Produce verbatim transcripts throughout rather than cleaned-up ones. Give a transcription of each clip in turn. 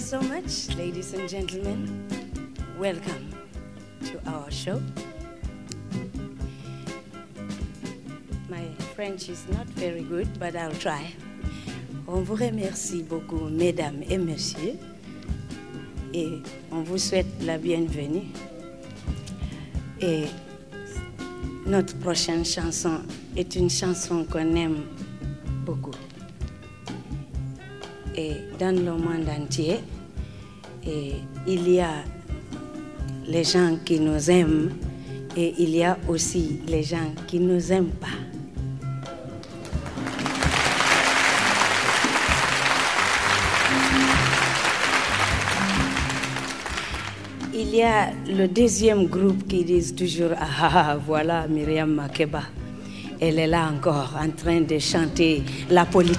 so much, ladies and gentlemen. Welcome to our show. My French is not very good, but I'll try. On vous remercie beaucoup, mesdames et messieurs, et on vous souhaite la bienvenue. Et notre prochaine chanson est une chanson qu'on aime beaucoup. Et dans le monde entier, et il y a les gens qui nous aiment et il y a aussi les gens qui ne nous aiment pas. Il y a le deuxième groupe qui disent toujours « Ah, voilà Myriam Makeba, elle est là encore en train de chanter la politique ».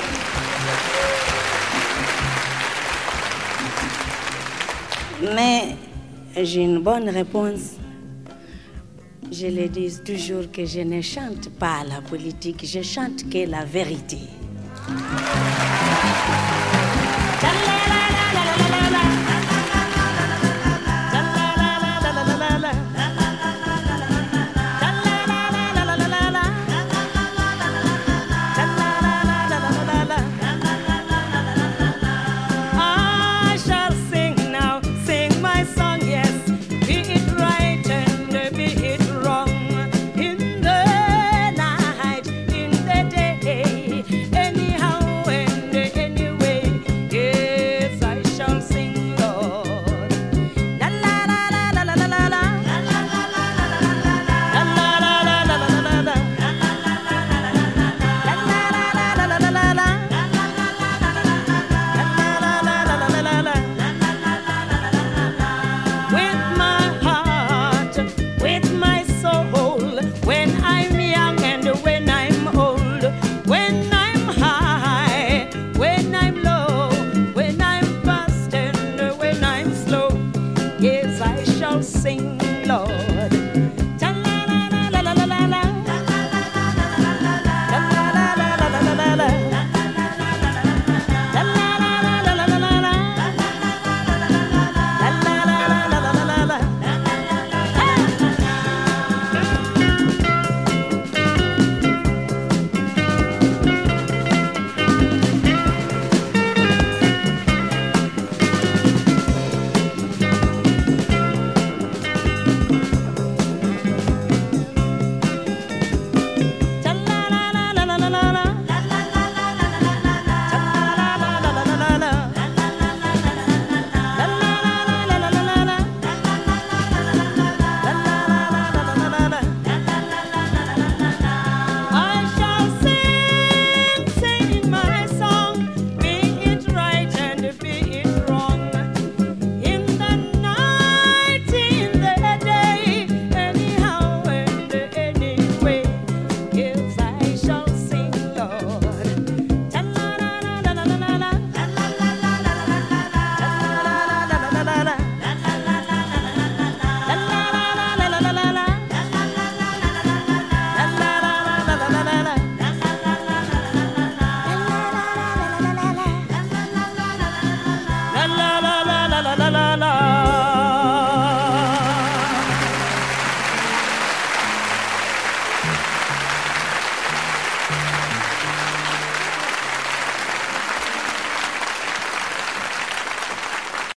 Mais j'ai une bonne réponse. Je leur dis toujours que je ne chante pas la politique, je chante que la vérité.